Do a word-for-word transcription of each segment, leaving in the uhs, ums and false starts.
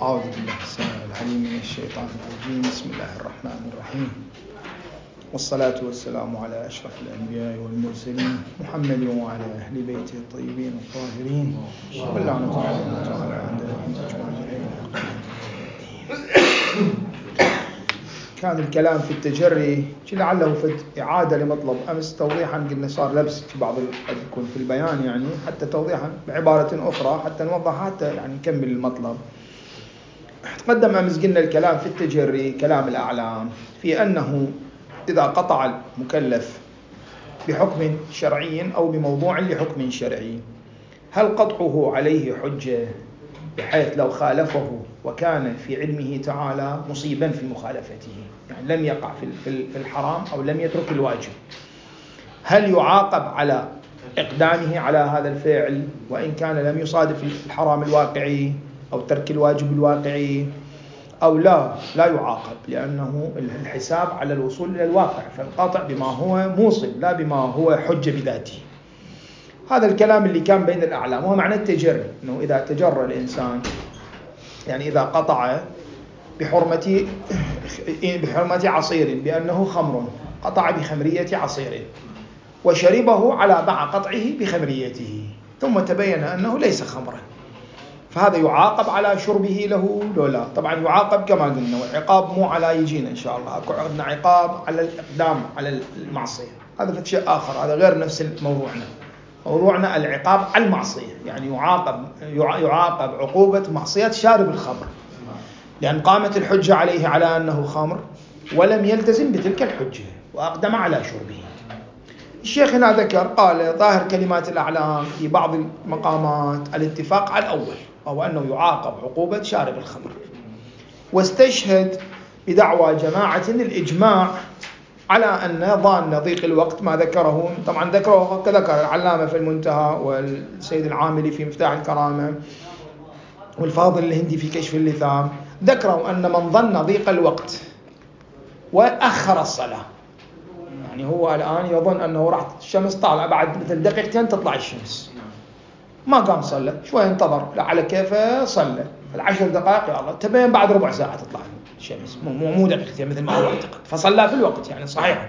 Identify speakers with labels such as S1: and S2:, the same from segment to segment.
S1: أعوذ بالله السميع العليم من الشيطان الرجيم. بسم الله الرحمن الرحيم، والصلاة والسلام على أشرف الأنبياء والمرسلين محمد وعلى أهل بيته الطيبين الطاهرين، واللعنة الله تعالى عندهم أجمعين. كان الكلام في التجري لعله في إعادة لمطلب أمس توضيحا، قلنا صار لبس في بعض قد يكون في البيان، يعني حتى توضيحا بعبارة أخرى حتى نوضح، حتى يعني نكمل المطلب. تقدم أمس قلنا الكلام في التجري كلام الأعلام في أنه إذا قطع المكلف بحكم شرعي أو بموضوع لحكم شرعي، هل قطعه عليه حجة بحيث لو خالفه وكان في علمه تعالى مصيبا في مخالفته، يعني لم يقع في الحرام أو لم يترك الواجب، هل يعاقب على إقدامه على هذا الفعل وإن كان لم يصادف الحرام الواقعي أو ترك الواجب الواقعي، أو لا لا يعاقب، لأنه الحساب على الوصول إلى الواقع، فالقطع بما هو موصل لا بما هو حجة بذاته. هذا الكلام اللي كان بين الأعلام، وهو معنى التجري، أنه إذا تجرى الإنسان، يعني إذا قطع بحرمة بحرمة عصير بأنه خمر، قطع بخمرية عصير وشربه على مع قطعه بخمريته، ثم تبين أنه ليس خمرا، فهذا يعاقب على شربه له لولا؟ طبعا يعاقب كما قلنا، والعقاب مو على يجينا إن شاء الله، أكو عندنا عقاب على الإقدام على المعصية، هذا شيء آخر، هذا غير نفس موضوعنا. موضوعنا العقاب على المعصية، يعني يعاقب يعاقب عقوبة معصية شارب الخمر، لأن قامت الحجة عليه على أنه خمر ولم يلتزم بتلك الحجة وأقدم على شربه. الشيخ هنا ذكر، قال ظاهر كلمات الأعلام في بعض المقامات الاتفاق على الأول، أو أنه يعاقب عقوبة شارب الخمر، واستشهد بدعوى جماعة الإجماع على أن ظان ضيق الوقت ما ذكره، طبعا ذكره كذكر العلامة في المنتهى والسيد العاملي في مفتاح الكرامة والفاضل الهندي في كشف اللثام، ذكروا أن من ظن ضيق الوقت وأخر الصلاة، يعني هو الآن يظن أنه راح الشمس طالعة بعد مثل دقيقتين تطلع الشمس، ما قام صلى شوي، انتظر على كيفه صلى العشر دقائق، يا الله تبين بعد ربع ساعة تطلع الشمس، مو مو دقيقتين مثل ما هو اعتقد، فصلى في الوقت يعني صحيح.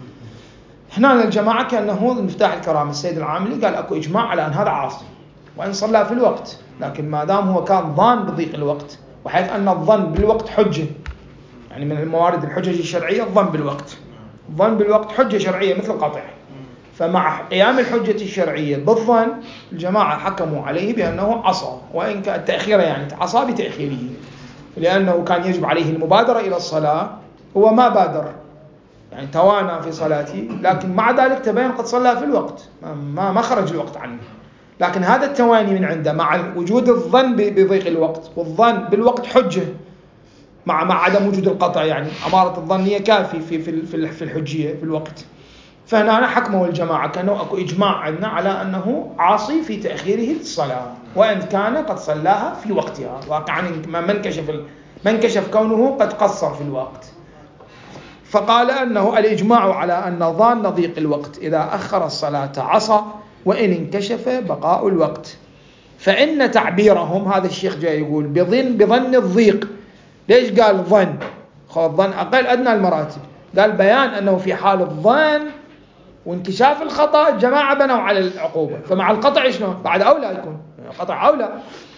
S1: هنا الجماعة كأنه مفتاح الكرامة السيد العاملي قال أكو إجماع على أن هذا عاصي وإن صلى في الوقت، لكن ما دام هو كان ظان بضيق الوقت، وحيث أن الظن بالوقت حجة، يعني من الموارد الحجج الشرعية الظن بالوقت، الظن بالوقت حجة شرعية مثل القطع، فمع قيام الحجة الشرعية بالظن الجماعة حكموا عليه بأنه عصى، وإن كان تأخيره يعني عصى بتأخيره، لأنه كان يجب عليه المبادرة إلى الصلاة، هو ما بادر يعني توانى في صلاته، لكن مع ذلك تبين قد صلى في الوقت، ما ما خرج الوقت عنه، لكن هذا التواني من عنده مع وجود الظن بضيق الوقت، والظن بالوقت حجة مع مع عدم وجود القطع، يعني أمارة الظنية كافي في في في الحجية في الوقت. فهنا حكموا الجماعة كأنه أكو إجماع عندنا على أنه عاصي في تأخيره الصلاة، وإن كان قد صلاها في وقتها، واقعا من كشف من كشف كونه قد قصر في الوقت. فقال أنه الإجماع على أن ظان ضيق الوقت إذا أخر الصلاة عصى، وإن انكشف بقاء الوقت. فإن تعبيرهم، هذا الشيخ جاي يقول بظن بظن الضيق، ليش قال ظن؟ خذ ظن أقل أدنى المراتب، قال بيان أنه في حال الظن وانكشاف الخطأ الجماعة بنوا على العقوبة، فمع القطع شلون؟ بعد أولى يكون قطع أولى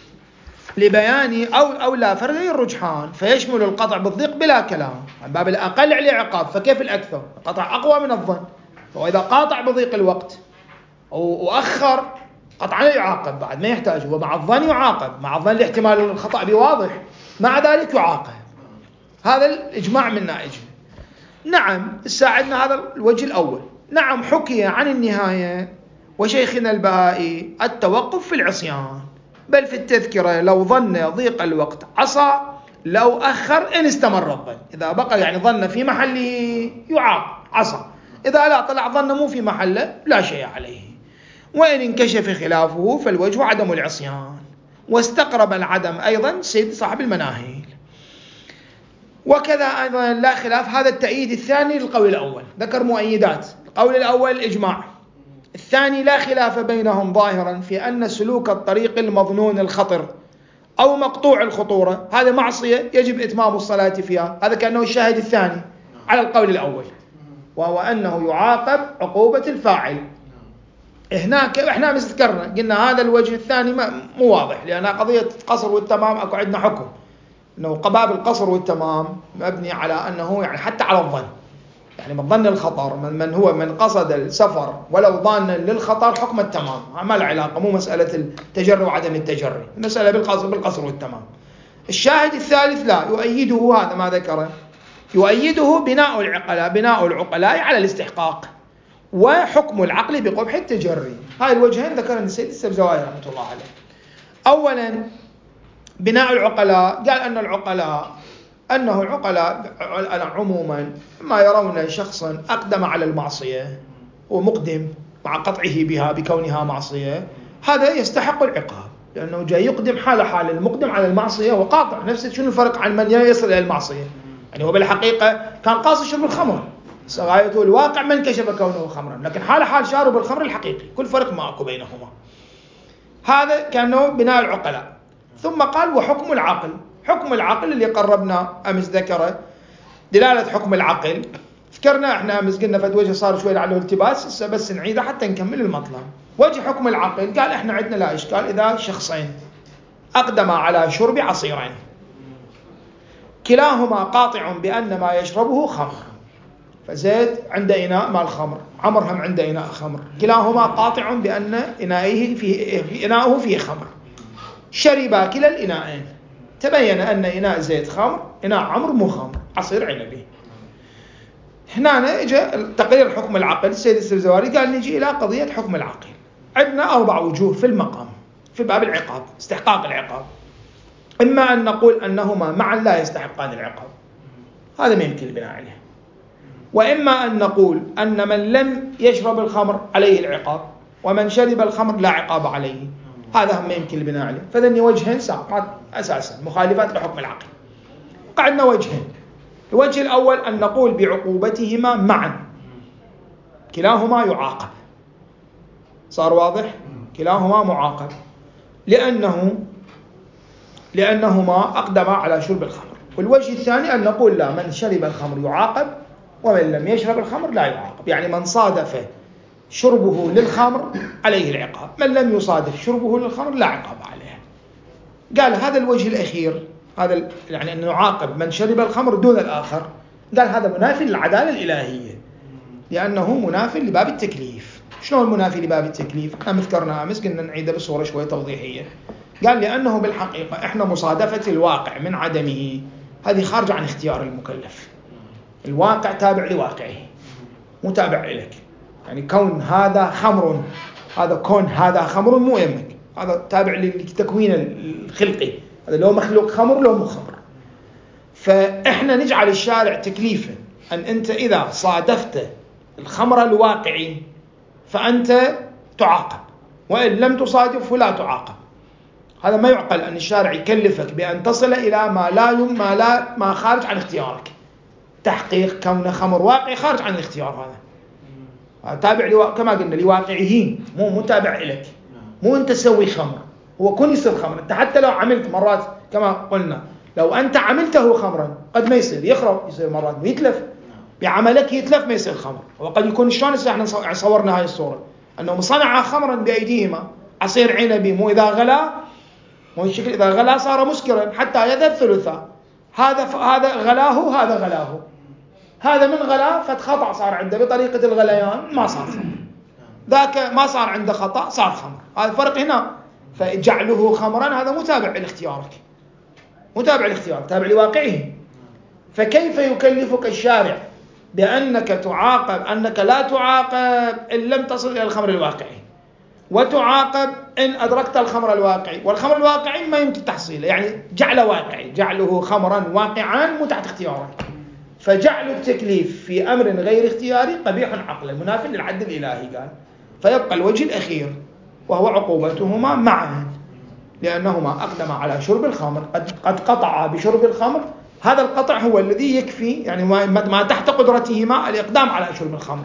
S1: لبيان أو أولى فرضي الرجحان، فيشمل القطع بالضيق بلا كلام، عن باب الأقل عليه عقاب، فكيف الأكثر؟ القطع أقوى من الظن، وإذا قاطع بضيق الوقت وأخر قطعا يعاقب بعد ما يحتاج، ومع الظن يعاقب، مع الظن الاحتمال الخطأ بواضح، مع ذلك يعاقب. هذا الإجماع من نائجه. نعم ساعدنا هذا الوجه الأول. نعم حكي عن النهاية وشيخنا البهائي التوقف في العصيان، بل في التذكرة لو ظن ضيق الوقت عصى، لو أخر إن استمر الظن، إذا بقى يعني ظن في محله يعاقب عصى، إذا لا طلع ظن مو في محله لا شيء عليه، وإن انكشف خلافه فالوجه عدم العصيان، واستقرب العدم أيضا سيد صاحب المناهيل. وكذا أيضا لا خلاف، هذا التأييد الثاني للقول الأول، ذكر مؤيدات القول الأول الإجماع، الثاني لا خلاف بينهم ظاهرا في أن سلوك الطريق المظنون الخطر أو مقطوع الخطورة، هذا معصية يجب إتمام الصلاة فيها. هذا كأنه الشاهد الثاني على القول الأول، وهو أنه يعاقب عقوبة الفاعل. هناك احنا ذكرنا قلنا هذا الوجه الثاني مو واضح، لأن قضية القصر والتمام أكو عندنا حكم أنه قباب القصر والتمام مبني على أنه يعني حتى على الظن، يعني من ظن الخطر، من, من هو من قصد السفر ولو ظانا للخطر حكم التمام، ما له علاقة، مو مسألة التجري وعدم التجري، مسألة بالقصر بالقصر والتمام. الشاهد الثالث لا يؤيده هذا ما ذكره، يؤيده بناء العقلاء بناء العقلاء على الاستحقاق، وحكم العقل بقبح التجري. هاي الوجهين ذكرهم السيد السبزواري رحمه الله عليه. أولا بناء العقلاء، قال أن العقلاء أنه العقلاء عموما ما يرون شخصا أقدم على المعصية ومقدم مع قطعه بها بكونها معصية، هذا يستحق العقاب، لأنه جاي يقدم حال حال المقدم على المعصية وقاطع نفسه. شنو الفرق عن من يصل إلى المعصية؟ يعني هو بالحقيقة كان قاصد شرب الخمر، غايته الواقع من كشف كونه خمرا، لكن حال حال شارب الخمر الحقيقي، كل فرق ما أكو بينهما. هذا كأنه بناء العقلاء. ثم قال وحكم العقل، حكم العقل اللي قربنا أمس ذكره دلالة حكم العقل، ذكرنا احنا أمس قلنا فد وجه صار شوي عليه التباس، بس نعيده حتى نكمل المطلب. وجه حكم العقل قال احنا عندنا لا إشكال إذا شخصين أقدم على شرب عصيرين، كلاهما قاطع بأن ما يشربه خمر، فزيد عند إناء مال خمر، عمر هم عند إناء خمر، كلاهما قاطع بأن إنائه فيه إناؤه فيه خمر، شربا كلا الإناءين، تبين أن إناء زيد خمر، إناء عمر مو خمر، عصير عنبي. هنا اجى تقرير حكم العقل. السيد السبزواري قال نجي إلى قضية حكم العقل. عندنا أربع وجوه في المقام في باب العقاب، استحقاق العقاب. إما أن نقول أنهما معا لا يستحقان العقاب، هذا ما يمكن البناء عليه، وإما أن نقول أن من لم يشرب الخمر عليه العقاب، ومن شرب الخمر لا عقاب عليه، هذا هم يمكن البناء عليه. فذني وجهين ساقط أساسا مخالفات لحكم العقل. قعدنا وجهين، الوجه الأول أن نقول بعقوبتهما معا، كلاهما يعاقب، صار واضح؟ كلاهما معاقب لأنه لأنهما أقدما على شرب الخمر. والوجه الثاني أن نقول لا، من شرب الخمر يعاقب ومن لم يشرب الخمر لا يعاقب، يعني من صادف شربه للخمر عليه العقاب، من لم يصادف شربه للخمر لا عقاب عليه. قال هذا الوجه الأخير، هذا يعني أن يعاقب من شرب الخمر دون الآخر، قال هذا منافي للعدالة الإلهية، لأنه منافي لباب التكليف. شلون منافي لباب التكليف؟ احنا ذكرنا أمس، قلنا نعيده بصورة شوية توضيحية. قال لأنه بالحقيقة إحنا مصادفة الواقع من عدمه هذه خارجة عن اختيار المكلف، الواقع تابع لواقعه مو تابع إليك. يعني كون هذا خمر، هذا كون هذا خمر مو يمك، هذا تابع للتكوين الخلقي، هذا لو مخلوق خمر لو مو خمر. فإحنا نجعل الشارع تكليفا أن أنت إذا صادفت الخمر الواقعي فأنت تعاقب، وإن لم تصادفه لا تعاقب. هذا ما يعقل أن الشارع يكلفك بأن تصل إلى ما لا يم ما لا ما خارج عن اختيارك. تحقيق كون خمر واقعي خارج عن الاختيار، هذا تابع لوا... كما قلنا لواقعه، مو متابع إليك، مو أنت تسوي خمر، هو كن يصير خمر. أنت حتى لو عملت مرات كما قلنا، لو أنت عملته خمرا قد ما يصير يخرب، يصير مرات ويتلف بعملك، يتلف ما يصير خمر. وقد يكون شلون احنا صورنا هاي الصورة أنه صنع خمرا بأيديهما، عصير عنبي، مو إذا غلا مو الشكل، إذا غلا صار مسكرا حتى يذهب ثلثا، هذا ف... هذا غلاه هذا غلاه، هذا من غلا فتخطأ صار عنده بطريقة الغليان ما صار خمر، ذاك ما صار عنده خطأ صار خمر. هذا الفرق هنا. فجعله خمرا هذا متابع لاختيارك، متابع لاختيارك، تابع لواقعه. فكيف يكلفك الشارع بأنك تعاقب، أنك لا تعاقب إن لم تصل إلى الخمر الواقعي، وتعاقب إن أدركت الخمر الواقعي، والخمر الواقعي ما يمكن تحصيله، يعني جعل واقعي، جعله خمرا واقعا مو تحت اختيارك. فجعل التكليف في أمر غير اختياري قبيح عقلا منافي للعدل الإلهي. قال فيبقى الوجه الأخير وهو عقوبتهما معا، لأنهما أقدم على شرب الخمر، قد, قد قطع بشرب الخمر، هذا القطع هو الذي يكفي، يعني ما تحت قدرتهما الإقدام على شرب الخمر،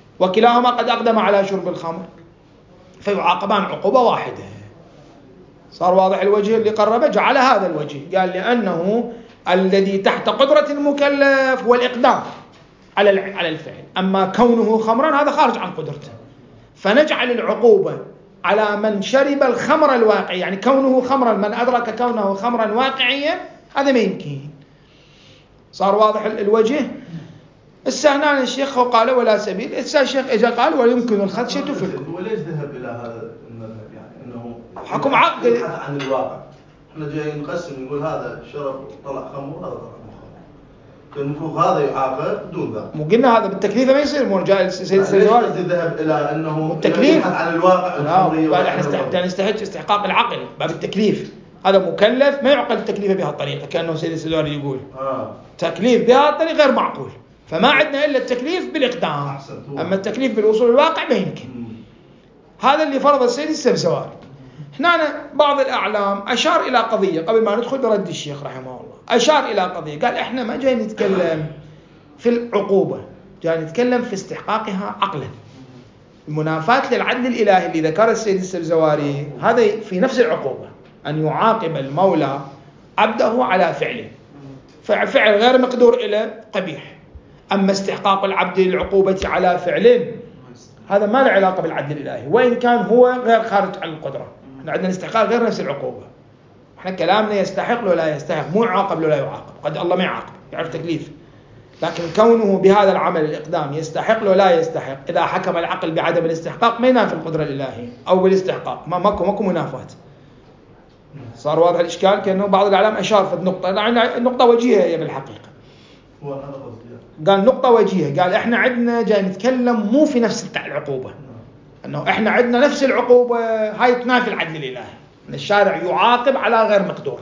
S1: وكلاهما قد أقدم على شرب الخمر، فيعاقبان عقوبة واحدة. صار واضح الوجه اللي قربه، جعل هذا الوجه، قال لأنه الذي تحت قدرة المكلف هو الإقدام على على الفعل، أما كونه خمرا هذا خارج عن قدرته، فنجعل العقوبة على من شرب الخمر الواقعي، يعني كونه خمرا، من أدرك كونه خمرا واقعيا هذا ما يمكن. صار واضح الوجه. السهنان الشيخ قال ولا سبيل، الشيخ إجا قال ويمكن الخدشة في الكل.
S2: وليش ذهب إلى هذا المذهب؟ يعني أنه
S1: حكم عقل
S2: يبحث عن الواقع. احنا جايين نقسم نقول هذا شرب طلع خمر وهذا طلع خمر، كان المفروض هذا يعاقب دون ذا.
S1: مو قلنا هذا بالتكليف ما يصير، مو جاي سيد
S2: السجواري ذهب الى انه
S1: التكليف
S2: يبحث عن الواقع الخمري.
S1: قال احنا استحق نستحق استحقاق العقل باب التكليف، هذا مكلف ما يعقل التكليف بهذه الطريقه، كانه سيد السجواري يقول
S2: آه.
S1: تكليف بهذه الطريقه غير معقول، فما عندنا الا التكليف بالاقدام، اما التكليف بالوصول للواقع ما يمكن. هذا اللي فرض السيد السبزواري. هنا بعض الأعلام أشار إلى قضية قبل ما ندخل برد الشيخ رحمه الله، أشار إلى قضية، قال إحنا ما جاي نتكلم في العقوبة، جاي نتكلم في استحقاقها عقلا. المنافاة للعدل الإلهي اللي ذكر السيد السبزواري هذا في نفس العقوبة، أن يعاقب المولى عبده على فعله، فعل غير مقدور إلى قبيح. أما استحقاق العبد للعقوبة على فعل هذا ما له علاقة بالعدل الإلهي، وإن كان هو غير خارج عن القدرة. احنا عندنا استحقاق غير نفس العقوبة، احنا كلامنا يستحق له لا يستحق، مو يعاقب له لا يعاقب، قد الله ما يعاقب يعرف تكليف، لكن كونه بهذا العمل الإقدام يستحق له لا يستحق، إذا حكم العقل بعدم الاستحقاق ما ينافي القدرة الإلهية أو بالاستحقاق، ما ماكو ماكو منافاة. صار واضح الإشكال، كأنه بعض الأعلام أشار في النقطة، النقطة وجيهة هي بالحقيقة. قال نقطة وجيهة، قال إحنا عندنا جاي نتكلم مو في نفس العقوبة، أنه إحنا عندنا نفس العقوبة هاي تنافي العدل الإلهي، أن الشارع يعاقب على غير مقدور،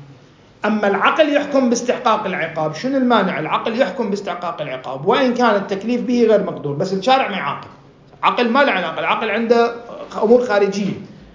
S1: أما العقل يحكم باستحقاق العقاب. شنو المانع؟ العقل يحكم باستحقاق العقاب وإن كان التكليف به غير مقدور، بس الشارع ما يعاقب. عقل ما له علاقة، العقل عنده أمور خارجية،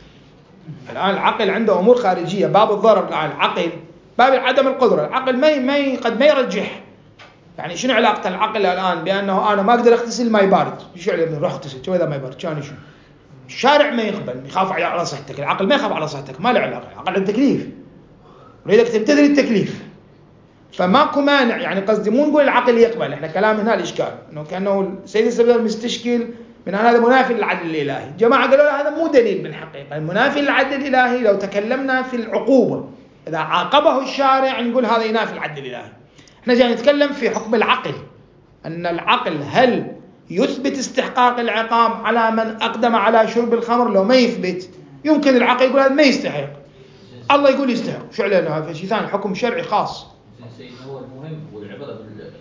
S1: الآن العقل عنده أمور خارجية، باب الضرر الآن العقل باب عدم القدرة، العقل ما ما قد ما يرجح. يعني شنو علاقة العقل الآن بأنه أنا ما أقدر أغتسل ماء بارد، شو علمني روح اغتسل شو إذا ما يبارد كان شو؟ الشارع ما يقبل، يخاف على صحتك، العقل ما يخاف على صحتك، ما له علاقة، العقل عنده تكليف يريدك تمتثل التكليف، فماكو مانع. يعني قصدي مو نقول العقل يقبل، احنا كلام هنا الإشكال إنه كأنه السيد السبزواري مستشكل من أن هذا منافي للعدل الإلهي. جماعة قالوا له هذا مو دليل بالحقيقة، المنافي للعدل الإلهي لو تكلمنا في العقوبة إذا عاقبه الشارع نقول هذا ينافي العدل الإلهي. احنا جاي نتكلم في حكم العقل، أن العقل هل يثبت استحقاق العقاب على من أقدم على شرب الخمر؟ لو ما يثبت يمكن العقل يقول هذا ما يستحق، الله يقول يستحق، شو علينا هذا شيء ثاني، حكم شرعي خاص.
S3: سيدنا هو المهم والعبرة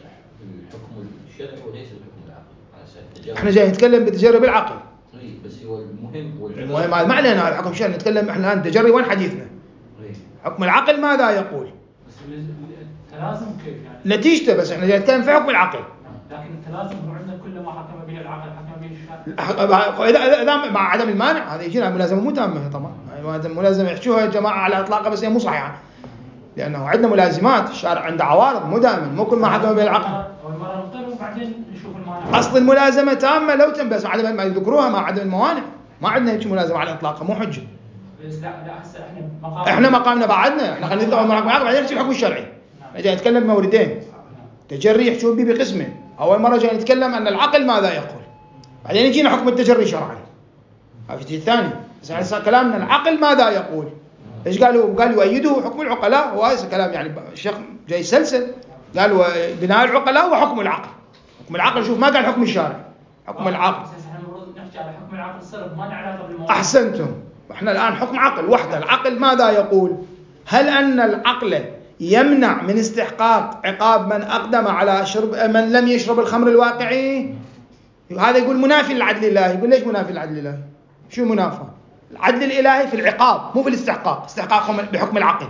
S3: بالحكم الشرعي وليس بالحكم العقل.
S1: احنا جاي نتكلم بتجرب العقل.
S3: اي بس هو المهم والعبرة.
S1: المهم هذا ما علينا على الحكم الشرعي، نتكلم احنا الآن تجري، وين حديثنا؟ حكم العقل ماذا يقول؟
S4: بس التلازم كيف يعني؟
S1: نتيجته، بس احنا جاي نتكلم في حكم العقل.
S4: لكن التلازم هو عندنا كل ما حكم به العقل حكم به الشارع.
S1: إذا إذا مع عدم المانع هذا يجينا ملازمة مو تامة طبعا، ملازمة يحشوها الجماعة على إطلاقها بس هي مو صحيحة، لأنه عندنا ملازمات، الشارع عنده عوارض مو دائما، مو كل ما حكم به العقل.
S4: أول مرة نطلب وبعدين نشوف المانع.
S1: أصل الملازمة تامة لو تم، بس عدم ما يذكروها مع عدم الموانع، ما عندنا هيك ملازمة على إطلاقها، مو حجة.
S4: لا لا هسه احنا مقام
S1: احنا مقامنا بعدنا، احنا خلينا نطلع من العقل بعدين نحكي الحكم الشرعي. جاي نتكلم بموردين، تجري يحشون به بقسمين. أول مرة جاي نتكلم أن العقل ماذا يقول، بعدين يجينا حكم التجري شرعا. عرفتي الثاني؟ بس احنا كلامنا العقل ماذا يقول. ايش قالوا؟ قال يؤيده حكم العقلاء، وهذا كلام يعني الشيخ جاي سلسل، قال بناء العقلاء وحكم العقل. حكم العقل شوف ما قال حكم الشارع، حكم العقل.
S4: احنا المفروض نحكي على حكم العقل الصرف، ما له علاقة بالموضوع.
S1: أحسنتم، احنا الآن حكم عقل وحده، العقل ماذا يقول؟ هل أن العقل يمنع من استحقاق عقاب من أقدم على شرب من لم يشرب الخمر الواقعي؟ هذا يقول منافي للعدل الإلهي. يقول ليش منافي للعدل الإلهي؟ شو منافى؟ العدل الإلهي في العقاب مو في الاستحقاق، استحقاقهم بحكم العقل.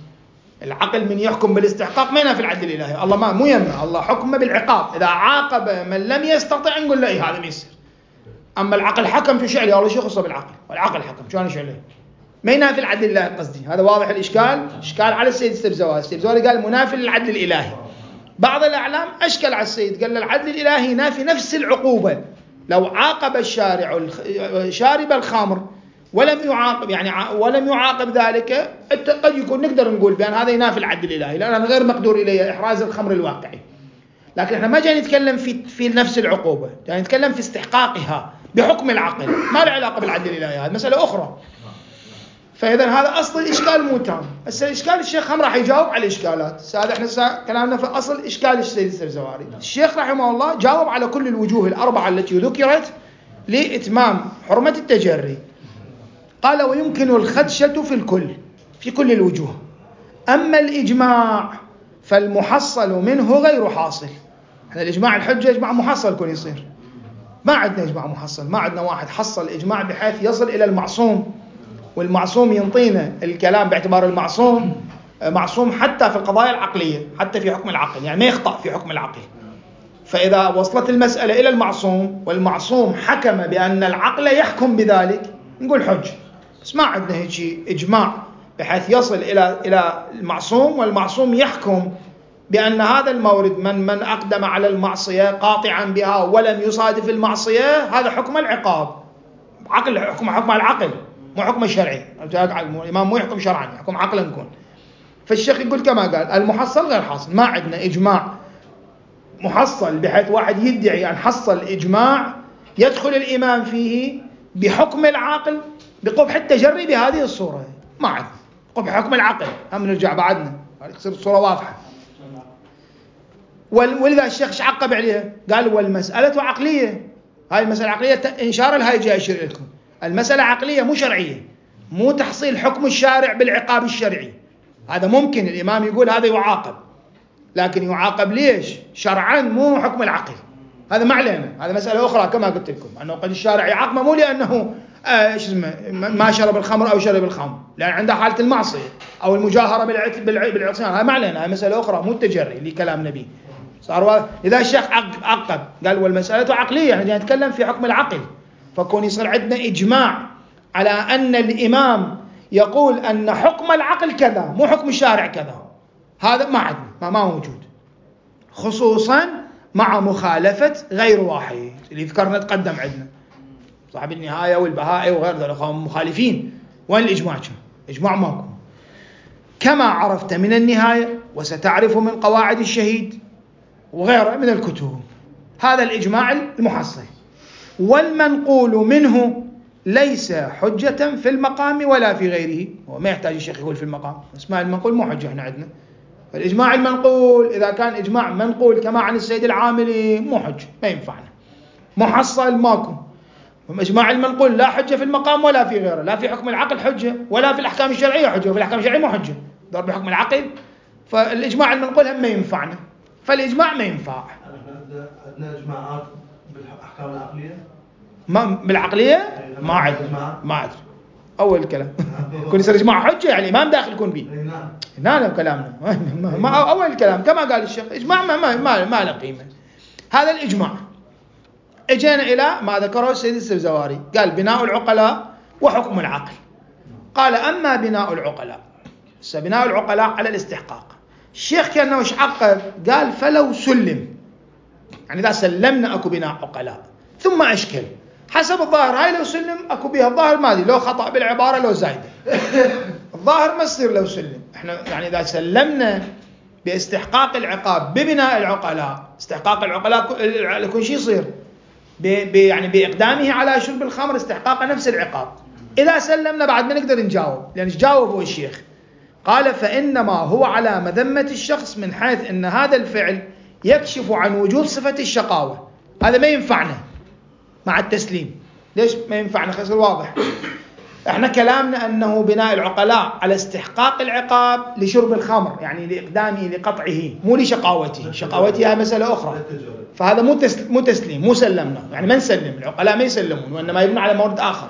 S1: العقل من يحكم بالاستحقاق ما ينافي العدل الإلهي، الله ما مو يمنع، الله حكمه بالعقاب، إذا عاقب من لم يستطع نقول له إيه هذا ما يصير. أما العقل حكم شو شعلي، الله شو يخصه بالعقل، والعقل حكم شو أنا شعلي، ما ينافي العدل الإلهي. قصدي هذا واضح الإشكال، إشكال على السيد السبزواري. السبزواري قال منافي للعدل الإلهي. بعض الأعلام أشكل على السيد، قال العدل الإلهي ينافي نفس العقوبة. لو عاقب الشارع شارب الخمر ولم يعاقب يعني ولم يعاقب ذلك، قد يكون نقدر نقول بأن هذا ينافي العدل الإلهي، لأن غير مقدور إليه إحراز الخمر الواقعي. لكن احنا ما جاي نتكلم في في نفس العقوبة، جاي نتكلم في استحقاقها بحكم العقل، ما له علاقة بالعدل الإلهي، هذه مسألة أخرى. فإذا هذا أصل الإشكال مو تام. هسه الإشكال الشيخ هم راح يجاوب على الإشكالات. هذا احنا سا... كلامنا في أصل إشكال السيد السبزواري. الشيخ رحمه الله جاوب على كل الوجوه الأربعة التي ذكرت لإتمام حرمة التجري. قال ويمكن الخدشة في الكل في كل الوجوه، أما الإجماع فالمحصل منه غير حاصل. احنا الإجماع الحجة إجماع محصل كون يصير، ما عندنا إجماع محصل، ما عندنا واحد حصل إجماع بحيث يصل إلى المعصوم، والمعصوم ينطينا الكلام باعتبار المعصوم معصوم حتى في القضايا العقلية، حتى في حكم العقل، يعني ما يخطأ في حكم العقل. فإذا وصلت المسألة إلى المعصوم والمعصوم حكم بأن العقل يحكم بذلك نقول حج. بس ما عندنا هيك إجماع بحيث يصل إلى إلى المعصوم والمعصوم يحكم بأن هذا المورد من من أقدم على المعصية قاطعا بها ولم يصادف المعصية هذا حكم العقاب، عقل حكم حكم العقل مو حكم الشرعي. الإمام مو يحكم شرعا، يحكم عقلا نكون. فالشيخ يقول كما قال المحصل غير حاصل، ما عندنا إجماع محصل بحيث واحد يدعي أن حصل إجماع يدخل الإمام فيه بحكم العقل بقبح التجري بهذه الصورة، ما عندنا قبح حكم العقل. هم نرجع بعدنا تصير الصورة واضحة. ولذا الشيخ عقب عليها قال والمسألة عقلية. هاي المسألة عقلية إنشار الهاي جاي أشير لكم، المسألة عقلية مو شرعية، مو تحصيل حكم الشارع بالعقاب الشرعي. هذا ممكن الإمام يقول هذا يعاقب، لكن يعاقب ليش؟ شرعا مو حكم العقل. هذا ما علينا، هذا مسألة أخرى كما قلت لكم، أنه قد الشارع يعاقبه مو لأنه آه اسمه ما شرب الخمر أو شرب الخمر، لأن عنده حالة المعصية أو المجاهرة بالعصيان، هذا ما علينا، هذا مسألة أخرى مو التجري اللي كلام نبي صار. إذا الشيخ عقب قال والمسألة عقلية، احنا نتكلم في حكم العقل، فكون يصير عندنا إجماع على أن الإمام يقول أن حكم العقل كذا مو حكم الشارع كذا، هذا ما عندنا، ما, ما موجود، خصوصا مع مخالفة غير واحد اللي ذكرنا تقدم عندنا صاحب النهاية والبهائي وغير ذلك مخالفين. وين الإجماع؟ إجماع ماكو، كما عرفت من النهاية وستعرف من قواعد الشهيد وغيره من الكتب. هذا الإجماع المحصل. والمنقول منه ليس حجة في المقام ولا في غيره. هو ما يحتاج الشيخ يقول في المقام، اسمع المنقول مو حجة احنا عندنا. فالإجماع المنقول إذا كان إجماع منقول كما عن السيد العاملي مو حجة، ما ينفعنا. محصل ماكو. إجماع المنقول لا حجة في المقام ولا في غيره، لا في حكم العقل حجة ولا في الأحكام الشرعية حجة، وفي الأحكام الشرعية مو حجة، ضرب بحكم العقل. فالإجماع المنقول هم ما ينفعنا، فالإجماع ما ينفع.
S2: عندنا إجماعات بالأحكام العقلية؟
S1: ما بالعقلية ما عندنا، ما عندنا. أول كلام كون يصير إجماع حجة يعني الإمام داخل يكون به. نعم كلامنا ما أول الكلام كما قال الشيخ إجماع ما ما ما, ما له قيمة. هذا الإجماع. اجينا إلى ما ذكره السيد السبزواري، قال بناء العقلاء وحكم العقل. قال أما بناء العقلاء، بناء العقلاء على الاستحقاق. الشيخ كأنه وش عقب قال فلو سلم، يعني إذا سلمنا أكو بناء عقلاء ثم أشكل حسب الظاهر، هاي لو سلم أكو بها الظاهر ما أدري لو خطأ بالعبارة لو زايدة، الظاهر ما يصير لو سلم. إحنا يعني إذا سلمنا باستحقاق العقاب ببناء العقلاء، استحقاق العقلاء لكل شيء يصير ب يعني بإقدامه على شرب الخمر استحقاق نفس العقاب. إذا سلمنا بعد ما نقدر نجاوب، لأن جاوبوا الشيخ قال فإنما هو على مذمة الشخص من حيث أن هذا الفعل يكشف عن وجود صفة الشقاوة. هذا ما ينفعنا مع التسليم. ليش ما ينفعنا؟ خير واضح. احنا كلامنا أنه بناء العقلاء على استحقاق العقاب لشرب الخمر، يعني لإقدامه لقطعه مو لشقاوته، شقاوتها مسألة أخرى. فهذا مو مو تسليم، مو سلمنا، يعني ما نسلم، العقلاء ما يسلمون وإنما يبنى على مورد آخر.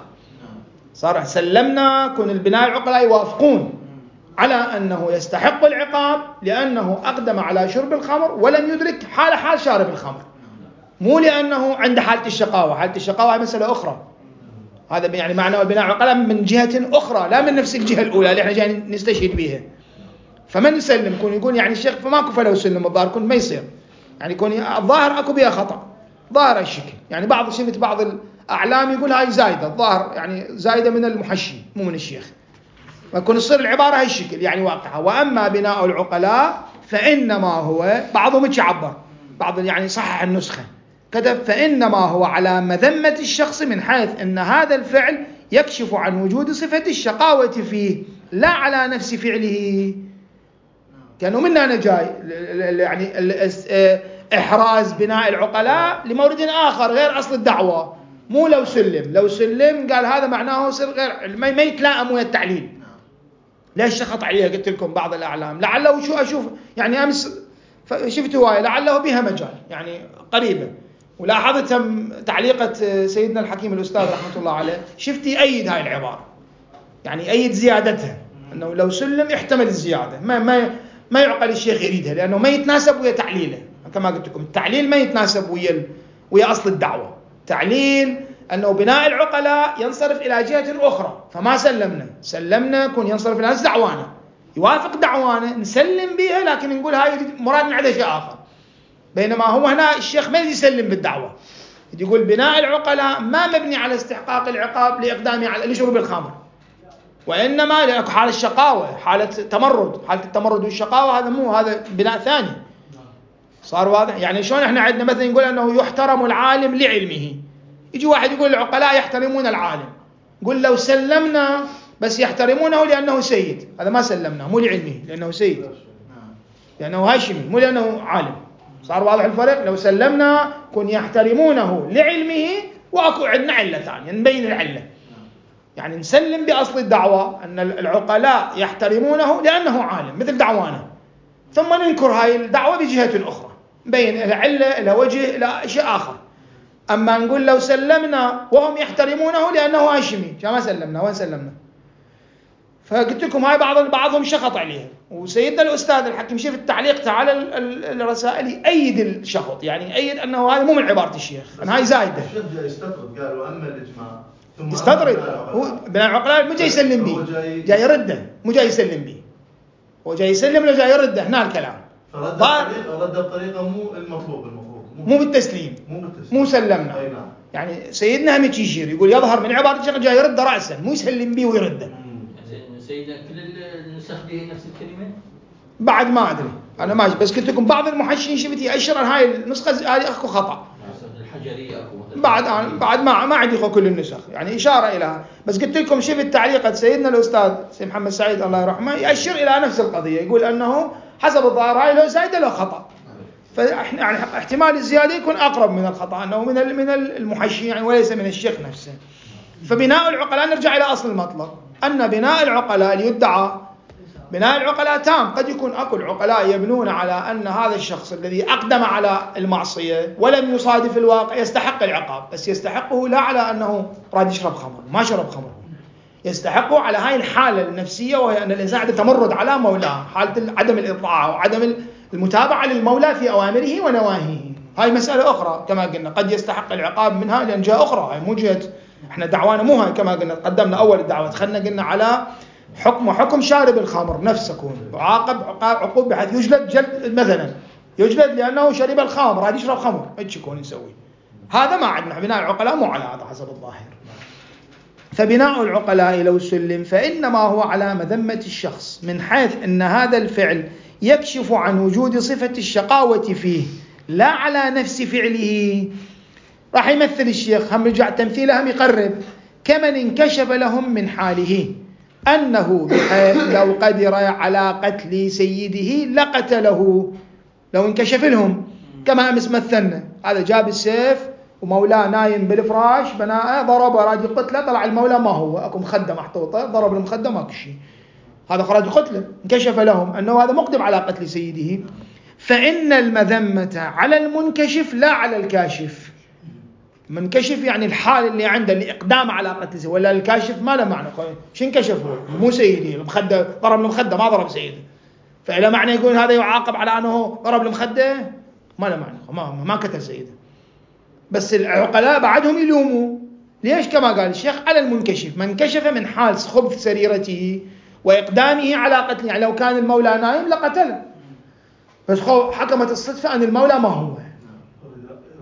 S1: صار سلمنا كون البناء العقلاء يوافقون على أنه يستحق العقاب لأنه أقدم على شرب الخمر ولم يدرك حال حال شارب الخمر، مو لأنه عند حالة الشقاوة. حالة الشقاوة مسألة أخرى. هذا يعني معنى البناء العقلاء من جهة أخرى لا من نفس الجهة الأولى اللي احنا جاي نستشهد بها. فما نسلم كون يقول يعني الشيخ فماكو فلو سلم الظاهر كون ما يصير، يعني يكون الظاهر أكو بها خطأ ظاهر الشكل، يعني بعض شفت بعض الأعلام يقول هاي زايدة الظاهر، يعني زايدة من المحشي مو من الشيخ، ويكون تصير العبارة هاي الشكل يعني واقعة. وأما بناء العقلاء فإنما هو، بعضهم يعبر بعض يعني صحح النسخة كتب فإنما هو على مذمة الشخص من حيث أن هذا الفعل يكشف عن وجود صفة الشقاوة فيه لا على نفس فعله. كانوا منا أنا جاي يعني إحراز بناء العقلاء لمورد آخر غير أصل الدعوة، مو لو سلم لو سلم قال هذا معناه سر غير ما يتلائم ويا التعليل. ليش شخط عليها؟ قلت لكم بعض الأعلام لعله شو أشوف يعني أمس شفت هواية لعله بها مجال يعني قريبة، ولاحظت تعليقة سيدنا الحكيم الأستاذ رحمة الله عليه، شفتي أيد هاي العبارة يعني أيد زيادتها، أنه لو سلم يحتمل الزيادة، ما ما ما يعقل الشيخ يريدها لأنه ما يتناسب ويا تعليله. كما قلت لكم التعليل ما يتناسب ويا ويا أصل الدعوة. تعليل أنه بناء العقلاء ينصرف إلى جهة أخرى، فما سلمنا سلمنا كون ينصرف إلى دعوانا، يوافق دعوانا نسلم بها، لكن نقول هاي مراد من عدة شيء آخر. بينما هو هنا الشيخ ما يسلم بالدعوة، يقول بناء العقلاء ما مبني على استحقاق العقاب لإقدامه على لشرب الخمر، وإنما لأنه حالة الشقاوة، حالة تمرد، حالة التمرد والشقاوة هذا مو هذا بناء ثاني. صار واضح؟ يعني شلون احنا عندنا مثلا نقول أنه يحترم العالم لعلمه، يجي واحد يقول العقلاء يحترمون العالم، نقول لو سلمنا بس يحترمونه لأنه سيد، هذا ما سلمنا مو لعلمه لأنه سيد، لأنه هاشمي مو لأنه عالم. صار واضح الفرق؟ لو سلمنا كن يحترمونه لعلمه وأكو عندنا علة ثانية نبين العلة، يعني نسلم بأصل الدعوة أن العقلاء يحترمونه لأنه عالم مثل دعوانا، ثم ننكر هاي الدعوة بجهة أخرى نبين إلى علة إلى وجه إلى شيء آخر. أما نقول لو سلمنا وهم يحترمونه لأنه هاشمي، ما سلمنا، وين سلمنا؟ فقلت لكم هاي بعض بعضهم شخط عليها، وسيدنا الأستاذ الحكيم شوف التعليق على الرسائل يأيد الشخط، يعني يأيد أنه هذا مو من عبارة الشيخ، أن هاي زايدة.
S2: الشيخ جاي يستطرد قال وأما الإجماع ثم
S1: يستطرد، هو بناء العقلاء مو جاي يسلم به، جاي يرده مو جاي يسلم به، هو جاي يسلم له جاي يرده. هنا الكلام
S2: فرد بطريقة رد بطريقة مو المطلوب المفروض
S1: مو بالتسليم
S2: مو بالتسليم
S1: مو سلمنا. يعني سيدنا هم يشير يقول يظهر من عبارة الشيخ جاي يرد رأسا مو يسلم به ويرده.
S3: سيدنا كل النسخ دي نفس الكلمة؟
S1: بعد ما أدري أنا ماشي، بس قلت لكم بعض المحشين شفت يأشر أن هاي النسخة هذه أكو خطأ.
S3: الحجرية أكو
S1: بعد أنا بعد ما ما عندي كل النسخ يعني إشارة إليها، بس قلت لكم شفت تعليقة سيدنا الأستاذ سيد محمد سعيد الله يرحمه يأشر إلى نفس القضية، يقول أنه حسب الظاهر هاي لو زايدة لو خطأ، فإحنا يعني احتمال الزيادة يكون أقرب من الخطأ أنه من من المحشي يعني وليس من الشيخ نفسه. فبناء العقلاء نرجع إلى أصل المطلب، أن بناء العقلاء ليدعى بناء العقلاء تام. قد يكون أكو العقلاء يبنون على أن هذا الشخص الذي أقدم على المعصية ولم يصادف الواقع يستحق العقاب، بس يستحقه لا على أنه راد يشرب خمر، ما شرب خمر، يستحقه على هاي الحالة النفسية، وهي أن الإنسان عنده تمرد على مولاه، حالة عدم الإطاعة وعدم المتابعة للمولى في أوامره ونواهيه. هاي مسألة أخرى كما قلنا قد يستحق العقاب منها لأن جهة أخرى، هاي مو جهة احنا دعوانا مو هاي. كما قلنا قدمنا أول الدعوة خلنا قلنا على حكم حكم شارب الخمر نفسه يكون يعاقب عقوبة بحيث يجلد جلد، مثلا يجلد لأنه شرب الخمر، هذا يشرب خمر ايش يكون يسوي؟ هذا ما عندنا بناء العقلاء مو على هذا حسب الظاهر. فبناء العقلاء لو سلم فإنما هو على مذمة الشخص من حيث أن هذا الفعل يكشف عن وجود صفة الشقاوة فيه لا على نفس فعله. راح يمثل الشيخ هم رجع تمثيله هم يقرب كمن انكشف لهم من حاله أنه بحيث لو قدر على قتل سيده لقتله. لو انكشف لهم كما أمس مثلنا، هذا جاب السيف ومولاه نايم بالفراش بناءه ضرب راجل قتله، طلع المولى ما هو أكو مخدة محطوطة ضرب المخدة ماكو شيء، هذا خرج قتله. انكشف لهم أنه هذا مقدم على قتل سيده، فإن المذمة على المنكشف لا على الكاشف. منكشف يعني الحال اللي عنده اللي إقدام على قتل سيده، ولا الكاشف ما له معنى شو انكشف هو مو سيدي المخدة ضرب المخدة ما ضرب سيده، فإلى معنى يقول هذا يعاقب على أنه ضرب المخدة ما له معنى ما, ما قتل سيده. بس العقلاء بعدهم يلوموا ليش؟ كما قال الشيخ على المنكشف، من كشف من حال خبث سريرته وإقدامه على قتله، يعني لو كان المولى نايم لقتله، بس حكمت الصدفة أن المولى ما هو.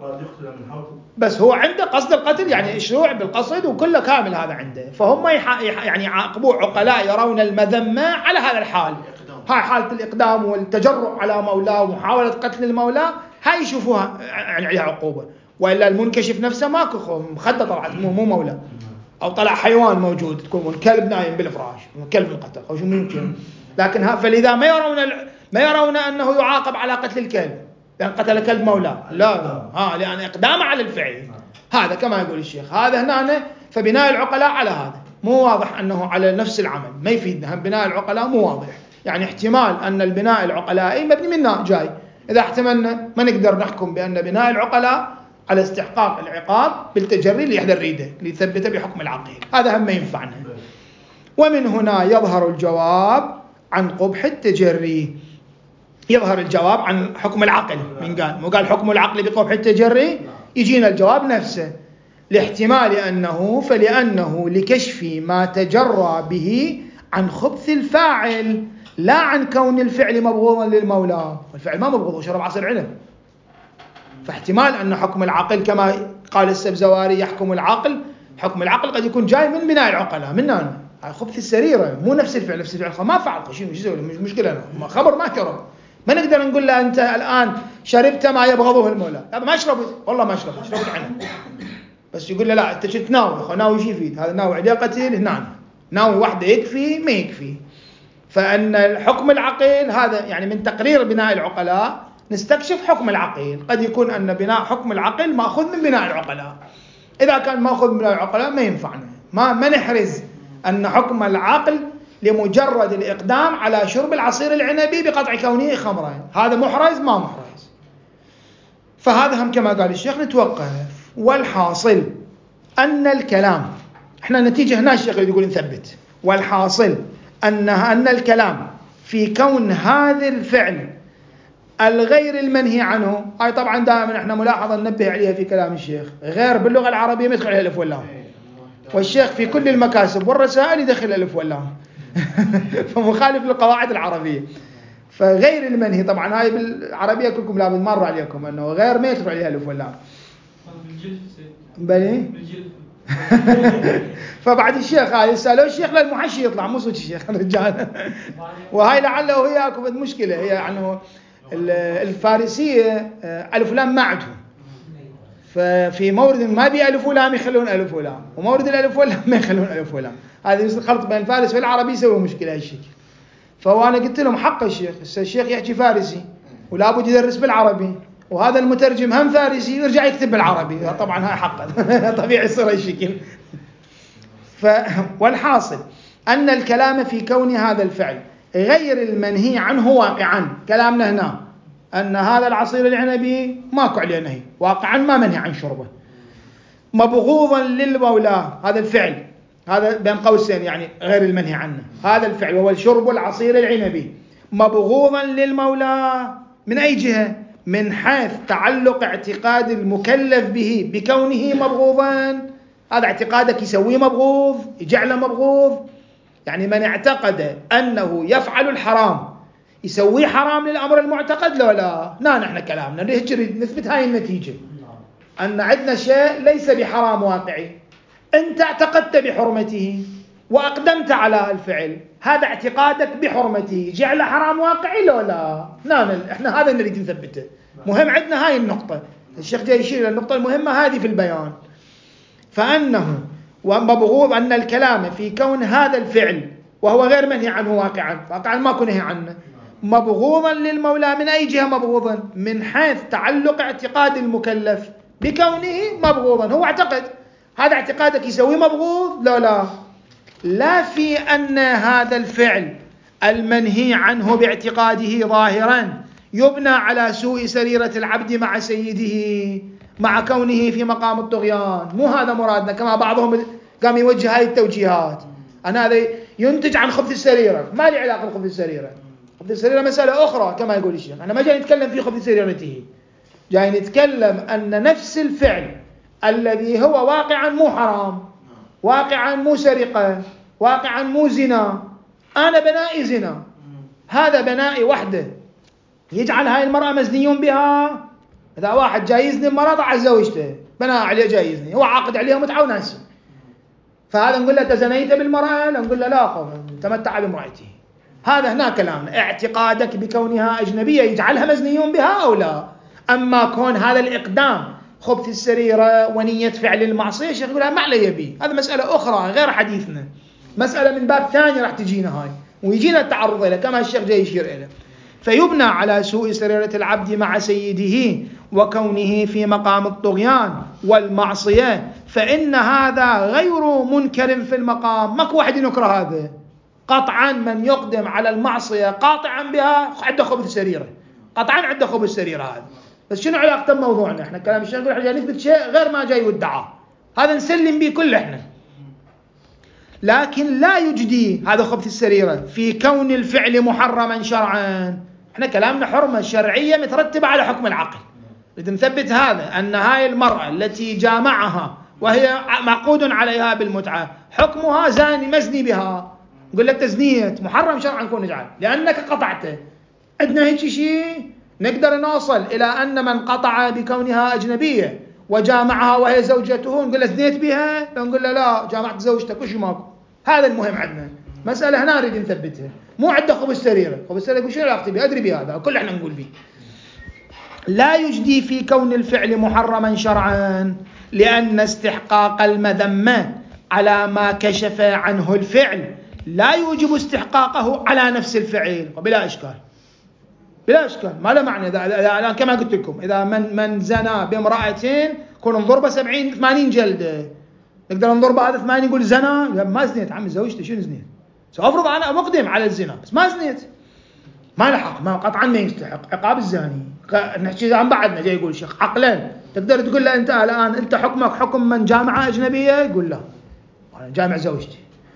S2: مراد يقتل من حوله.
S1: بس هو عنده قصد القتل، يعني الشروع بالقصد وكله كامل هذا عنده، فهم يح... يح... يعني يعاقبوه عقلاء يرون المذمة على هذا الحال، هاي حالة الإقدام والتجرؤ على مولاه ومحاولة قتل المولى، هاي يشوفوها يعني عليها عقوبة. وإلا المنكشف نفسه ماكو مخدة طلعت مو مو مولى، أو طلع حيوان موجود تكون كلب نايم بالفراش كلب انقتل أو شو ممكن. لكن ها فلذا ما يرون ال... ما يرون أنه يعاقب على قتل الكلب لأن قتل كلب مولاه، لا ها لأن إقدام على الفعل هذا كما يقول الشيخ. هذا هنا فبناء العقلاء على هذا مو واضح أنه على نفس العمل، ما يفيدنا هم بناء العقلاء مو واضح. يعني احتمال أن البناء العقلائي مبني منه جاي، إذا احتملنا ما نقدر نحكم بأن بناء العقلاء على استحقاق العقاب بالتجري اللي إحدى نريده ليثبته بحكم العقيل، هذا هم ما ينفعنا. ومن هنا يظهر الجواب عن قبح التجري، يظهر الجواب عن حكم العقل. من قال مو قال حكم العقل بقبح التجري، يجينا الجواب نفسه لاحتمال أنه فلأنه لكشف ما تجرى به عن خبث الفاعل لا عن كون الفعل مبغوضا للمولى. الفعل ما مبغوض وشرب عصير عنب، فاحتمال أن حكم العقل كما قال السبزواري يحكم العقل، حكم العقل قد يكون جاي من بناء العقلاء مننا خبث السريرة، مو نفس الفعل. نفس الفعل ما فعل شيء مش مش مشكلة، خبر ما شرب، ما نقدر نقول له أنت الآن شربت ما يبغضه المولى، هذا ما شرب والله ما شرب شربت عنب، بس يقول له لا أنت كنت ناوي، أخو ناوي شيء فيد، هذا ناوي عليه قتيل هنا، ناوي واحدة يكفي ما يكفي. فأن الحكم العقيل هذا يعني من تقرير بناء العقلاء نستكشف حكم العقيل، قد يكون أن بناء حكم العقل مأخوذ من بناء العقلاء، إذا كان مأخوذ من بناء العقلاء ما ينفعنا، ما ما نحرز أن حكم العقل لمجرد الإقدام على شرب العصير العنبي بقطع كونه خمرا، هذا محرز ما محرز. فهذا هم كما قال الشيخ نتوقف. والحاصل أن الكلام، احنا النتيجة هنا الشيخ يقول نثبت، والحاصل أن أن الكلام في كون هذا الفعل الغير المنهي عنه، هاي طبعا دائما احنا ملاحظة ننبه عليها في كلام الشيخ، غير باللغة العربية ما يدخل عليها الألف واللام، والشيخ في كل المكاسب والرسائل يدخل الألف واللام فمخالف للقواعد العربية. فغير المنهي طبعا هاي بالعربية كلكم لابد مر عليكم أنه غير ما يدخل عليها الألف واللام بلي فبعد الشيخ هاي سألوا الشيخ للمحشي يطلع مو صوت الشيخ الرجال وهاي لعله وياكم مشكلة، هي يعني الفارسية ألف ولام ما عندهم، ففي مورد ما بي ألف ولام يخلون ألف ولام، ومورد الألف ولام ما يخلون ألف ولام، هذا يصير خلط بين الفارس والعربي يسوي مشكلة هالشكل. فوانا قلت لهم حق الشيخ، الشيخ يحكي فارسي ولا بد يدرس بالعربي، وهذا المترجم هم فارسي يرجع يكتب بالعربي، طبعا هاي حقا طبيعي يصير هالشكل. ف والحاصل أن الكلام في كون هذا الفعل غير المنهي عنه واقعا، كلامنا هنا أن هذا العصير العنبي ماكو عليه نهي، واقعا ما منهي عن شربه، مبغوضا للمولى، هذا الفعل هذا بين قوسين يعني غير المنهي عنه، هذا الفعل وهو شرب العصير العنبي مبغوضا للمولى من أي جهة؟ من حيث تعلق اعتقاد المكلف به بكونه مبغوضا، هذا اعتقادك يسويه مبغوض يجعله مبغوض، يعني من اعتقد أنه يفعل الحرام يسويه حرام للأمر المعتقد لا لا لا نحن كلامنا نريد نثبت هاي النتيجة، أن عندنا شيء ليس بحرام واقعي، أنت اعتقدت بحرمته وأقدمت على الفعل، هذا اعتقادك بحرمته جعل حرام واقعي لا لا لا احنا هذا نريد نثبته، مهم عندنا هاي النقطة، الشيخ جاي يشير النقطة المهمة هذه في البيان. فأنه ومبغوض أن الكلام في كون هذا الفعل وهو غير منهي عنه واقعا، واقعا ما كنه عنه، مبغوضا للمولى من أي جهة مبغوضا؟ من حيث تعلق اعتقاد المكلف بكونه مبغوضا، هو اعتقد، هذا اعتقادك يسوي مبغوض لا لا لا في أن هذا الفعل المنهي عنه باعتقاده ظاهرا يبنى على سوء سريرة العبد مع سيده مع كونه في مقام الطغيان، مو هذا مرادنا كما بعضهم قام يوجه هاي التوجيهات، أنا هذا ينتج عن خبث السريرة، ما لي علاقة بخبث السريرة، خبث السريرة مسألة أخرى كما يقول الشيخ، أنا ما جاي نتكلم في خبث سريرته، جاي نتكلم أن نفس الفعل الذي هو واقعا مو حرام، واقعا مو سرقة، واقعا مو زنا، أنا بنائي زنا، هذا بنائي وحده يجعل هاي المرأة مزنيون بها إذا واحد جايزني المرأة على زوجته بناء عليه جايزني، هو عاقد عليها متعة وناسي، فهذا نقول له تزنيت بالمرأة؟ لا نقول له لا خذ تمتع بامرأته. هذا هنا كلامنا. اعتقادك بكونها أجنبية يجعلها مزنيون بها أو لا؟ أما كون هذا الإقدام خبث السريرة ونية فعل المعصية، الشيخ يقول ما علي به، هذا مسألة أخرى غير حديثنا، مسألة من باب ثاني راح تجينا هاي ويجينا التعرض إليه كما الشيخ جاي يشير إليه. فيبنى على سوء سريرة العبد مع سيده وكونه في مقام الطغيان والمعصية، فإن هذا غير منكر في المقام. ماكو واحد ينكر هذا قطعا. من يقدم على المعصية قاطعا بها عنده خبث سريرة، قطعا عنده خبث سريرة. هذا بس شنو علاقته بموضوعنا؟ احنا كلام الشيخ يقول احنا نثبت شيء غير ما جاي يدعى، هذا نسلم به كل احنا. لكن لا يجدي هذا خبث السريرة في كون الفعل محرما شرعا. احنا كلامنا حرمة شرعية مترتبة على حكم العقل. إذا نثبت هذا أن هاي المرأة التي جامعها وهي معقود عليها بالمتعة حكمها زاني مزني بها، نقول لك تزنية محرم شرعا نكون نجعل لأنك قطعته. عندنا هيك شيء نقدر نوصل إلى أن من قطع بكونها أجنبية وجامعها وهي زوجته نقول له زنيت بها؟ نقول له لا جامعت زوجتك وش ماكو. هذا المهم عندنا، مسألة هنا نريد نثبتها، مو عندك خبث السريرة. خبث السريرة يقول شنو علاقتي به؟ أدري بهذا كل احنا نقول به. لا يجدي في كون الفعل محرما شرعا لأن استحقاق المذمة على ما كشف عنه الفعل لا يوجب استحقاقه على نفس الفعل، وبلا إشكال بلا إشكال ما له معنى. الآن كما قلت لكم إذا من من زنا بامرأتين كون نضربه سبعين ثمانين جلدة، نقدر نضربه هذا ثمانين يقول زنا؟ ما زنيت عمي زوجتي شنو زنيت؟ سأفرض أنا مقدم على الزنا بس ما زنيت، ما لحق، ما قطعا ما يستحق عقاب الزاني. نحكي عن بعدنا جاي يقول شيخ عقلا تقدر تقول له أنت الآن أنت حكمك حكم من جامعة أجنبية؟ يقول لا أنا جامع زوجتي.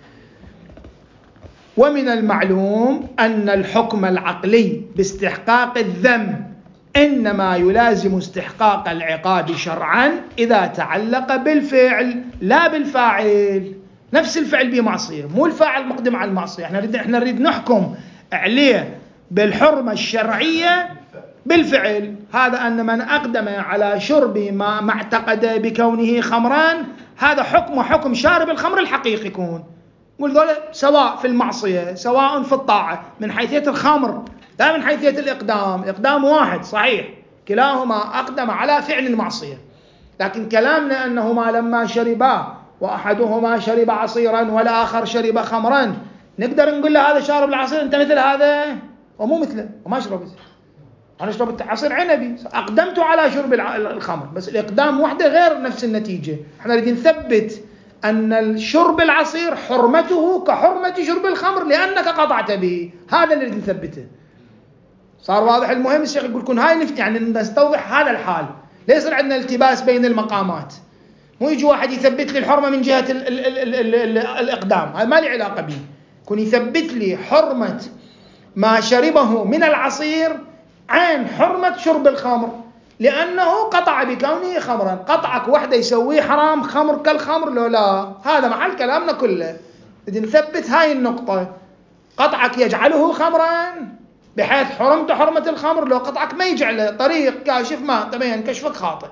S1: ومن المعلوم أن الحكم العقلي باستحقاق الذنب إنما يلازم استحقاق العقاب شرعا إذا تعلق بالفعل لا بالفاعل. نفس الفعل بمعصية، مو الفاعل مقدم على المعصية. احنا نريد احنا نريد نحكم عليه بالحرمة الشرعية بالفعل. هذا أن من أقدم على شرب ما, ما اعتقد بكونه خمران هذا حكم حكم شارب الخمر الحقيقي يكون. نقول ذولا سواء في المعصية سواء في الطاعة من حيثية الخمر لا من حيثية الإقدام. إقدام واحد صحيح، كلاهما أقدم على فعل المعصية، لكن كلامنا أنهما لما شربا وأحدهما شرب عصيرا والآخر شرب خمرا نقدر نقول له هذا شارب العصير أنت مثل هذا ومو مثله وما شربت. أنا شربت عصير عنبي أقدمت على شرب الخمر، بس الإقدام وحده غير نفس النتيجة. احنا نريد نثبت أن الشرب العصير حرمته كحرمة شرب الخمر لأنك قطعت به، هذا اللي نريد نثبته. صار واضح المهم؟ الشيخ يقول لكم هاي نفت يعني نستوضح هذا الحال، لا يصير عندنا التباس بين المقامات. مو يجي واحد يثبت لي الحرمة من جهة ال ال ال ال ال الإقدام، هذا ما لي علاقة به. يكون يثبت لي حرمة ما شربه من العصير عن حرمة شرب الخمر لأنه قطع بكونه خمرا. قطعك وحده يسويه حرام خمر كالخمر لو لا؟ هذا محل كلامنا كله. إذا نثبت هاي النقطة، قطعك يجعله خمرا بحيث حرمت حرمة الخمر لو قطعك ما يجعله طريق كاشف ما تبين كشفك خاطئ.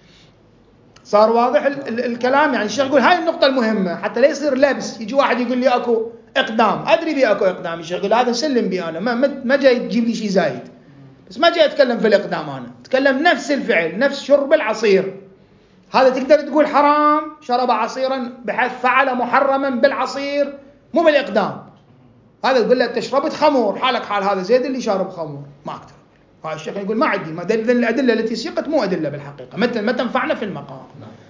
S1: صار واضح ال ال الكلام؟ يعني الشيخ يقول هاي النقطة المهمة حتى لا يصير لبس. يجي واحد يقول لي أكو إقدام، أدري بي أكو إقدام. الشيخ يقول هذا سلم بي أنا، ما, ما جاي تجيب لي شيء زايد، بس ما جاي أتكلم في الإقدام. أنا أتكلم نفس الفعل نفس شرب العصير. هذا تقدر تقول حرام شرب عصيرا بحيث فعل محرما بالعصير مو بالإقدام. هذا تقول له تشربت خمور حالك حال هذا زيد اللي شارب خمور ما أكثر. هذا الشيخ يقول ما عندي ما دل الأدلة التي سيقت مو أدلة بالحقيقة ما ما تنفعنا في المقام.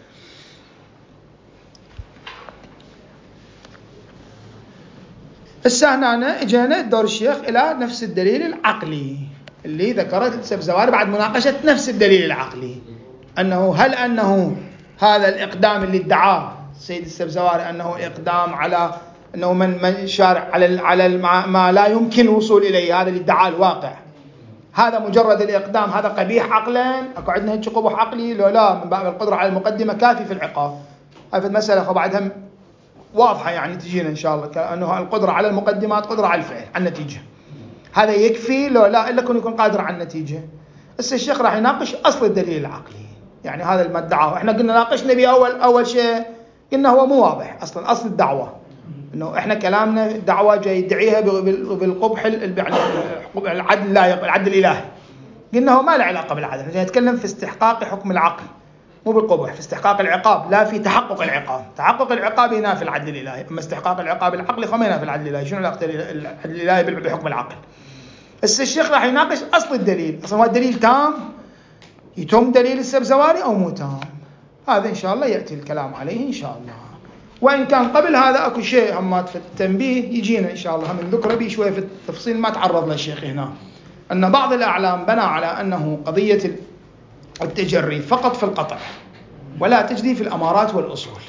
S1: هسه هنا اجينا دور الشيخ إلى نفس الدليل العقلي اللي ذكرت السبزواري بعد مناقشة نفس الدليل العقلي، أنه هل أنه هذا الإقدام اللي ادعاه السيد السبزواري أنه إقدام على أنه من من شارع على على ما لا يمكن الوصول إليه، هذا اللي ادعاه الواقع، هذا مجرد الإقدام هذا قبيح عقلا؟ أكو عندنا هيك قبح عقلي لو لا من باب القدرة على المقدمة كافي في العقاب. هذه المسألة بعدها واضحة يعني تجينا إن شاء الله كأنه القدرة على المقدمات قدرة على الفعل على النتيجة. هذا يكفي لو لا إلا كون يكون قادر على النتيجة. هسه الشيخ راح يناقش أصل الدليل العقلي، يعني هذا ما ادعاه. احنا قلنا ناقشنا به أول أول شيء، قلنا هو مو واضح أصلا أصل الدعوة، إنه إحنا كلامنا دعوة جاي يدعيها بالقبح العدل، لا العدل الإلهي. قلنا هو ما له علاقة بالعدل، جاي يتكلم في استحقاق حكم العقل مو بالقبح، في استحقاق العقاب لا في تحقق العقاب. تحقق العقاب ينافي العدل الإلهي، أما استحقاق العقاب العقلي فما ينافي العدل الإلهي. شنو علاقة العدل الإلهي بحكم العقل؟ بس الشيخ راح يناقش أصل الدليل، أصلا هو الدليل تام يتم دليل السبزواري أو مو تام، هذا إن شاء الله يأتي الكلام عليه إن شاء الله. وإن كان قبل هذا أكو شيء همات في التنبيه يجينا إن شاء الله هم نذكره به شوية في التفصيل ما تعرض له الشيخ هنا، أن بعض الأعلام بنى على أنه قضية التجري فقط في القطع ولا تجري في الأمارات والأصول،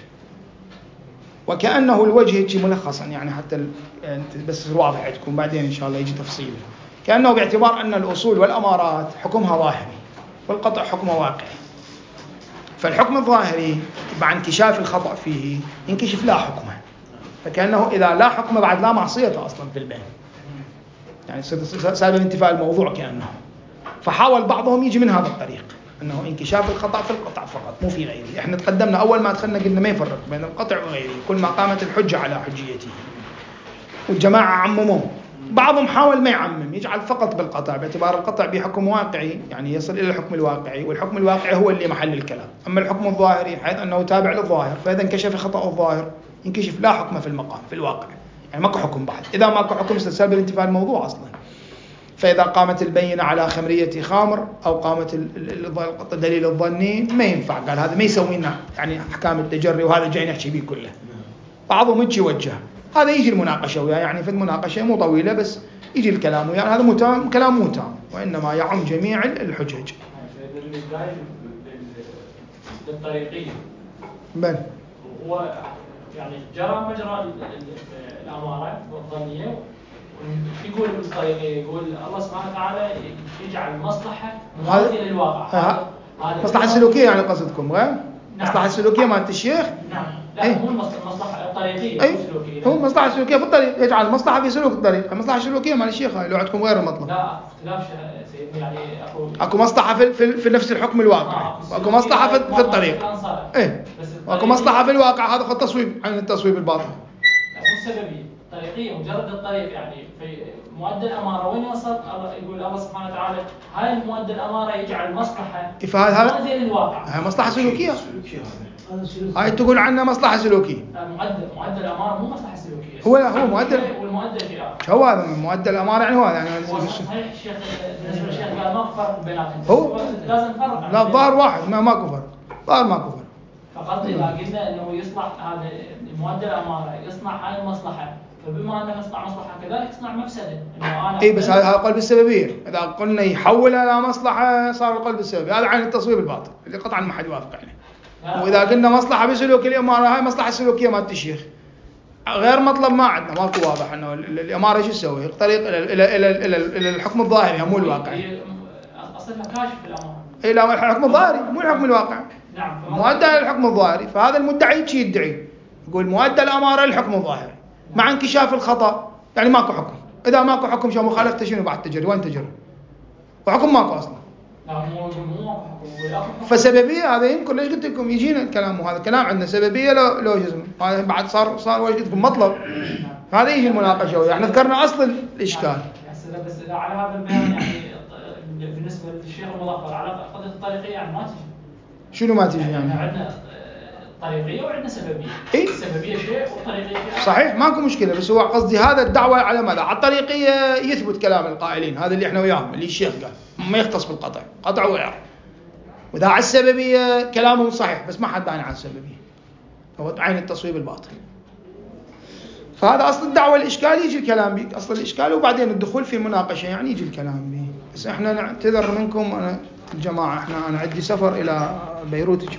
S1: وكأنه الوجه يجي ملخصا يعني حتى يعني بس واضح عندكم بعدين إن شاء الله يجي تفصيل، كأنه باعتبار أن الأصول والأمارات حكمها ظاهري والقطع حكمه واقعي، فالحكم الظاهري مع انكشاف الخطأ فيه ينكشف لا حكمه، فكأنه إذا لا حكم بعد لا معصية أصلا في البين، يعني سبب انتفاء الموضوع كأنه. فحاول بعضهم يجي من هذا الطريق أنه انكشاف الخطأ في القطع فقط مو في غيره. إحنا تقدمنا أول ما دخلنا قلنا ما يفرق بين القطع وغيره، كل ما قامت الحجة على حجيته، والجماعة عمموه. بعضهم حاول ما يعمم، يجعل فقط بالقطع باعتبار القطع بحكم واقعي يعني يصل إلى الحكم الواقعي، والحكم الواقعي هو اللي محل الكلام. أما الحكم الظاهري حيث أنه تابع للظاهر، فإذا انكشف خطأ الظاهر ينكشف لا حكم في المقام في الواقع، يعني ماكو حكم بعد. إذا ماكو حكم استسلب انتفاء الموضوع أصلا. فإذا قامت البينة على خمرية خامر أو قامت الدليل الظني ما ينفع، قال هذا ما يسوي لنا يعني أحكام التجري، وهذا جاي نحكي به كله. بعضهم يجي يوجه هذا يجي المناقشة وياه، يعني في المناقشة مو طويلة بس يجي الكلام يعني هذا مو تام، كلام مو تام، وإنما يعم جميع الحجج.
S4: بالطريقية
S1: بل
S4: هو يعني جرى مجرى الأمارة والظنية، يقول بالطريقية يقول الله سبحانه وتعالى يجعل المصلحة موازية للواقع.
S1: هذا مصلحة سلوكية يعني قصدكم غير؟
S4: نعم.
S1: مصلحة سلوكية مالت الشيخ؟
S4: نعم. لا
S1: أي.
S4: مو المصلحة الطريقية
S1: أي.
S4: مو السلوكية.
S1: هو مصلحة سلوكية في الطريق، يجعل المصلحة في سلوك الطريق. المصلحة السلوكية مال الشيخ هاي لو عندكم غير المطلب.
S4: لا اختلاف سيدنا يعني أكو
S1: أكو مصلحة في في, في نفس الحكم الواقعي، وأكو مصلحة في, في الطريق. إيه. وأكو مصلحة في الواقع، هذا خط تصويب عن التصويب الباطل.
S4: لا مو السببية، الطريقية مجرد الطريق يعني في مؤدى الأمارة وين وصل؟ الله يقول الله سبحانه وتعالى هاي المؤدى الأمارة يجعل المصلحة موازية للواقع.
S1: هاي مصلحة سلوكية. هاي تقول عنها مصلحة سلوكية.
S4: مؤدى مؤدى الأمارة مو مصلحة سلوكية.
S1: هو هو مؤدى
S4: والمؤدى شيء آخر.
S1: شو هذا مؤدى الأمارة يعني هو يعني
S4: صحيح الشيخ بالنسبة للشيخ قال ماكو فرق بيناتهم.
S1: هو
S4: لازم نفرق.
S1: لا الظاهر واحد ما ماكو فرق. ظاهر ماكو فرق.
S4: فقط إذا قلنا إنه يصلح هذا المؤدى الأمارة يصنع هاي المصلحة، فبما أنه يصنع مصلحة كذلك يصنع مفسدة. إنه أنا
S1: إيه بس هذا قلب السببية. إذا قلنا يحول إلى مصلحة صار القلب السببي، هذا عين التصويب الباطل اللي قطعا ما حد يوافق عليه. وإذا قلنا مصلحة بسلوك الإمارة هاي مصلحة سلوكية مالت الشيخ غير مطلب ما عندنا، ماكو واضح إنه الإمارة شو تسوي؟ الطريق إلى إلى إلى إلى إلى الحكم الظاهري مو الواقعي.
S4: أصلها كاشف الأمارة.
S1: إيه لا الحكم الظاهري مو الحكم الواقعي.
S4: نعم.
S1: مؤدى الحكم الظاهري، فهذا المدعي شيء يدعي يقول مؤدى الأمارة الحكم الظاهري مع انكشاف الخطأ، يعني ماكو حكم. إذا ماكو حكم شو مخالفته شنو بعد تجري؟ وين تجري؟ وحكم ماكو أصلا.
S4: لا مو مو حكم.
S1: فسببية هذا يمكن ليش قلت لكم يجينا الكلام، وهذا الكلام عندنا سببية لو لو جزم، هذا بعد صار صار وش قلت لكم مطلب. هذا يجي المناقشة وياه. احنا ذكرنا أصل الإشكال.
S4: بس إذا على هذا البيان يعني بالنسبة للشيخ المظفر على قضية الطريقية يعني ما تجي.
S1: شنو ما تجي يعني؟
S4: عندنا طريقية وعندنا سببية.
S1: إيه؟
S4: السببية شيء والطريقية شيء.
S1: صحيح ماكو مشكلة، بس هو قصدي هذا الدعوة على ماذا؟ على الطريقية يثبت كلام القائلين، هذا اللي احنا وياهم اللي الشيخ قال ما يختص بالقطع، قطع وغيره. وإذا على السببية كلامهم صحيح بس ما حد داعي على السببية، هو عين التصويب الباطل. فهذا أصل الدعوة الإشكال يجي الكلام بي، أصل الإشكال وبعدين الدخول في مناقشة يعني يجي الكلام بي. بس احنا نعتذر منكم أنا الجماعة، احنا أنا عندي سفر إلى بيروت